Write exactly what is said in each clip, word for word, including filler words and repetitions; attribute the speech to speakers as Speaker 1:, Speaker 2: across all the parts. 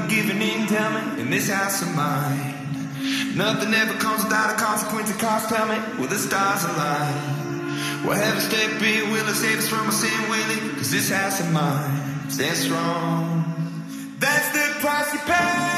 Speaker 1: giving in, tell me, in this house of mine. Nothing ever comes without a consequence and cost, tell me, will the stars align? Will heaven step in, will it save us from our sin, will it? Cause this house of mine stands strong. That's the price you pay.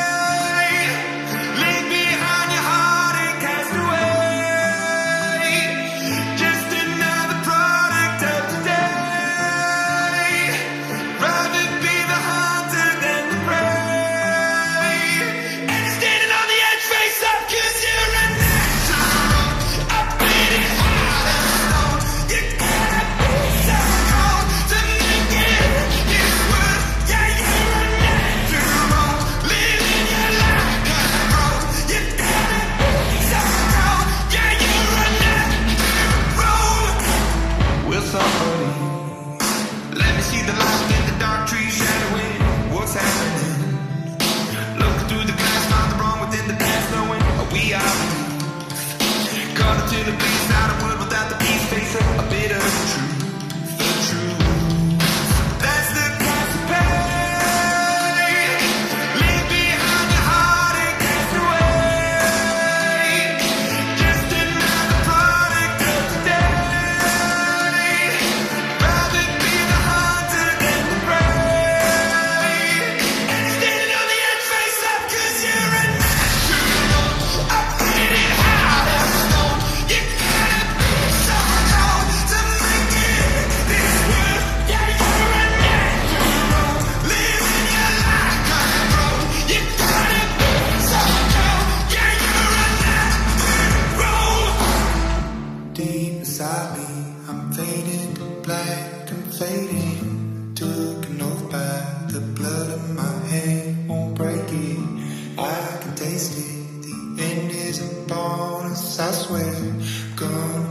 Speaker 1: Leave behind your heart and cast away. Just another product of today. Rather be the hunter than the prey. And you're standing on the edge, face up, cause you're a natural. I'm bleeding out of stone. You gotta be so cold to make it this world. Yeah, you're a natural. Living your life cutthroat. You gotta be so cold. Yeah, you're a natural. Will somebody let me see the light in the dark trees shadowing what's happening? Looking through the glass, find the wrong within the past, knowing we are caught into the beast, not a world without the peace, face up a bit of the truth, the truth. That's the price to pay. Leave behind your heart and cast away. Just another product of today. Rather be the hunter than the prey. And you're standing on the edge, face up, cause you're a natural. I'm bleeding out of stone. You gotta be so cold to make it this world. Yeah, you're a natural. Living your life cutthroat. You gotta be so cold. Yeah, you're a natural. Deep inside me, I'm fading to black, I'm fading. Took an oath by the blood of my hand, won't break it. I can taste it. The end is upon us, I swear. Gonna